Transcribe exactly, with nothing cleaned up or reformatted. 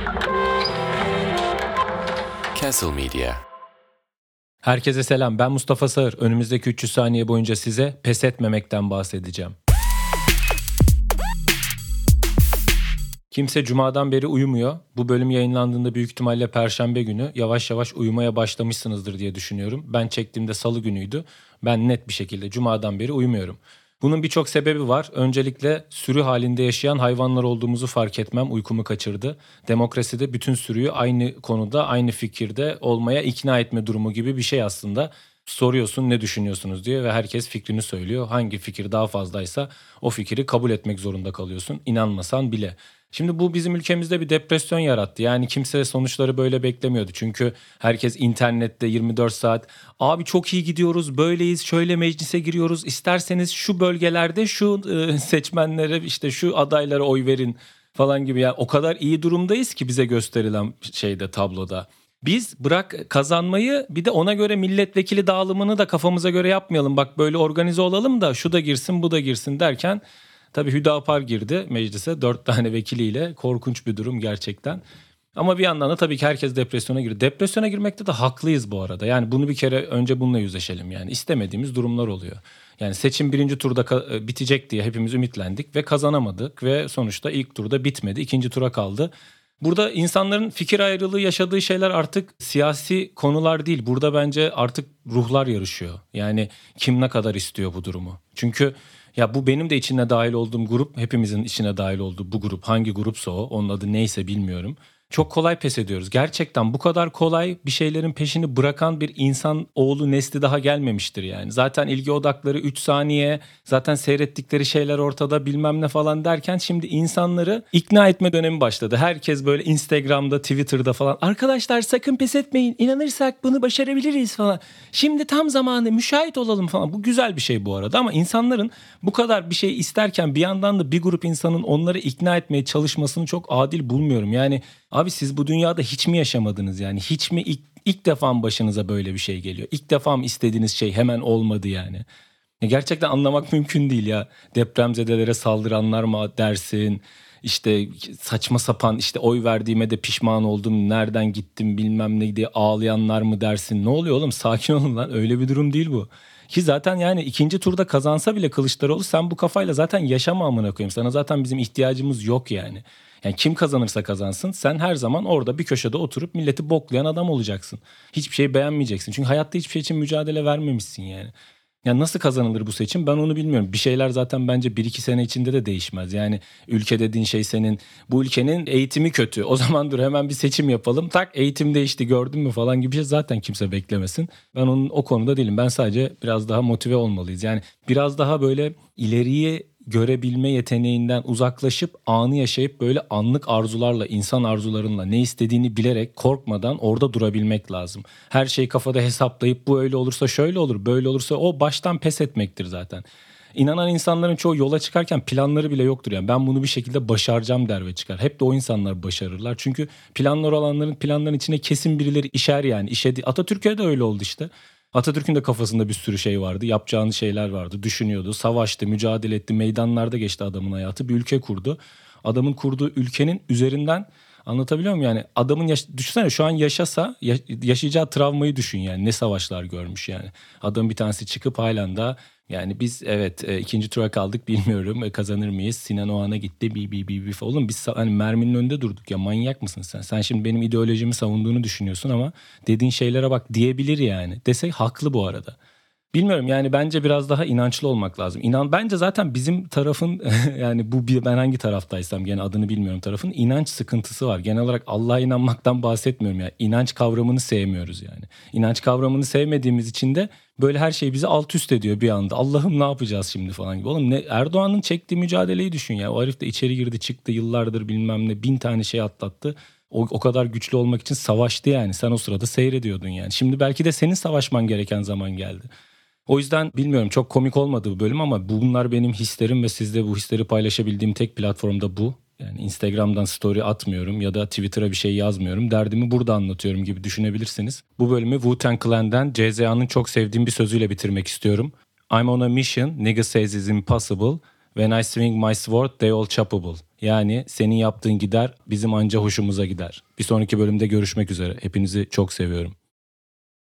Castle Media. Herkese selam, ben Mustafa Sağır. Önümüzdeki üç yüz saniye boyunca size pes etmemekten bahsedeceğim. Kimse cumadan beri uyumuyor. Bu bölüm yayınlandığında büyük ihtimalle perşembe günü yavaş yavaş uyumaya başlamışsınızdır diye düşünüyorum. Ben çektiğimde salı günüydü. Ben net bir şekilde cumadan beri uyumuyorum. Bunun birçok sebebi var. Öncelikle sürü halinde yaşayan hayvanlar olduğumuzu fark etmem uykumu kaçırdı. Demokraside bütün sürüyü aynı konuda, aynı fikirde olmaya ikna etme durumu gibi bir şey aslında. Soruyorsun ne düşünüyorsunuz diye ve herkes fikrini söylüyor. Hangi fikir daha fazlaysa o fikri kabul etmek zorunda kalıyorsun, İnanmasan bile. Şimdi bu bizim ülkemizde bir depresyon yarattı. Yani kimse sonuçları böyle beklemiyordu. Çünkü herkes internette yirmi dört saat abi çok iyi gidiyoruz, böyleyiz, şöyle meclise giriyoruz. İsterseniz şu bölgelerde şu e, seçmenlere işte şu adaylara oy verin falan gibi. Yani o kadar iyi durumdayız ki bize gösterilen şeyde, tabloda. Biz bırak kazanmayı, bir de ona göre milletvekili dağılımını da kafamıza göre yapmayalım. Bak böyle organize olalım da şu da girsin bu da girsin derken tabii Hüdapar girdi meclise dört tane vekiliyle. Korkunç bir durum gerçekten. Ama bir yandan da tabii ki herkes depresyona girdi. Depresyona girmekte de haklıyız bu arada. Yani bunu bir kere önce bununla yüzleşelim. Yani istemediğimiz durumlar oluyor. Yani seçim birinci turda ka- bitecek diye hepimiz ümitlendik ve kazanamadık. Ve sonuçta ilk turda bitmedi. İkinci tura kaldı. Burada insanların fikir ayrılığı yaşadığı şeyler artık siyasi konular değil. Burada bence artık ruhlar yarışıyor. Yani kim ne kadar istiyor bu durumu. Çünkü ya bu benim de içine dahil olduğum grup, hepimizin içine dahil olduğu bu grup, hangi grupsa o, onun adı neyse bilmiyorum. Çok kolay pes ediyoruz. Gerçekten bu kadar kolay bir şeylerin peşini bırakan bir insan oğlu nesli daha gelmemiştir yani. Zaten ilgi odakları üç saniye, zaten seyrettikleri şeyler ortada bilmem ne falan derken şimdi insanları ikna etme dönemi başladı. Herkes böyle Instagram'da, Twitter'da falan arkadaşlar sakın pes etmeyin, inanırsak bunu başarabiliriz falan. Şimdi tam zamanı, müşahit olalım falan. Bu güzel bir şey bu arada ama insanların bu kadar bir şey isterken bir yandan da bir grup insanın onları ikna etmeye çalışmasını çok adil bulmuyorum. Yani abi siz bu dünyada hiç mi yaşamadınız yani? Hiç mi ilk, ilk defa mı başınıza böyle bir şey geliyor? İlk defa mı istediğiniz şey hemen olmadı yani? Ya gerçekten anlamak mümkün değil ya. Depremzedelere saldıranlar mı dersin? İşte saçma sapan işte oy verdiğime de pişman oldum. Nereden gittim bilmem ne diye ağlayanlar mı dersin? Ne oluyor oğlum? Sakin olun lan. Öyle bir durum değil bu. Ki zaten yani ikinci turda kazansa bile Kılıçdaroğlu sen bu kafayla zaten yaşama amına koyayım. Sana zaten bizim ihtiyacımız yok yani. Yani kim kazanırsa kazansın sen her zaman orada bir köşede oturup milleti boklayan adam olacaksın. Hiçbir şeyi beğenmeyeceksin. Çünkü hayatta hiçbir şey için mücadele vermemişsin yani. Yani nasıl kazanılır bu seçim ben onu bilmiyorum. Bir şeyler zaten bence bir iki sene içinde de değişmez. Yani ülke dediğin şey senin, bu ülkenin eğitimi kötü. O zaman dur hemen bir seçim yapalım. Tak eğitim değişti gördün mü falan gibi bir şey zaten kimse beklemesin. Ben onun o konuda değilim. Ben sadece biraz daha motive olmalıyız. Yani biraz daha böyle ileriye görebilme yeteneğinden uzaklaşıp anı yaşayıp böyle anlık arzularla, insan arzularınla ne istediğini bilerek korkmadan orada durabilmek lazım. Her şeyi kafada hesaplayıp bu öyle olursa şöyle olur, böyle olursa o baştan pes etmektir zaten. İnanan insanların çoğu yola çıkarken planları bile yoktur yani. Ben bunu bir şekilde başaracağım der ve çıkar. Hep de o insanlar başarırlar. Çünkü planları olanların planların içine kesin birileri işer yani. İşedi. Atatürk'e de öyle oldu işte. Atatürk'ün de kafasında bir sürü şey vardı. Yapacağını şeyler vardı. Düşünüyordu. Savaştı, mücadele etti. Meydanlarda geçti adamın hayatı. Bir ülke kurdu. Adamın kurduğu ülkenin üzerinden anlatabiliyor muyum? Yani adamın yaş- düşünsene şu an yaşasa ya- yaşayacağı travmayı düşün yani. Ne savaşlar görmüş yani. Adamın bir tanesi çıkıp halen daha yani biz evet e, ikinci tura kaldık bilmiyorum e, kazanır mıyız? Sinan Oğan'a gitti bi bi bi bi falan. Oğlum biz hani merminin önünde durduk ya manyak mısın sen? Sen şimdi benim ideolojimi savunduğunu düşünüyorsun ama dediğin şeylere bak diyebilir yani. Desek haklı bu arada. Bilmiyorum yani bence biraz daha inançlı olmak lazım. İnan bence zaten bizim tarafın yani bu bir, ben hangi taraftaysam gene adını bilmiyorum tarafın inanç sıkıntısı var. Genel olarak Allah'a inanmaktan bahsetmiyorum ya. İnanç kavramını sevmiyoruz yani. İnanç kavramını sevmediğimiz için de böyle her şey bizi alt üst ediyor bir anda. Allah'ım ne yapacağız şimdi falan gibi. Oğlum ne Erdoğan'ın çektiği mücadeleyi düşün ya. O herif de içeri girdi çıktı yıllardır bilmem ne bin tane şey atlattı. O, o kadar güçlü olmak için savaştı yani. Sen o sırada seyrediyordun yani. Şimdi belki de senin savaşman gereken zaman geldi. O yüzden bilmiyorum çok komik olmadı bu bölüm ama bunlar benim hislerim ve sizle bu hisleri paylaşabildiğim tek platformda bu. Yani Instagram'dan story atmıyorum ya da Twitter'a bir şey yazmıyorum. Derdimi burada anlatıyorum gibi düşünebilirsiniz. Bu bölümü Wu-Tang Clan'den C Z A'nın çok sevdiğim bir sözüyle bitirmek istiyorum. I'm on a mission, nigga says it's impossible. When I swing my sword they all choppable. Yani senin yaptığın gider bizim anca hoşumuza gider. Bir sonraki bölümde görüşmek üzere. Hepinizi çok seviyorum.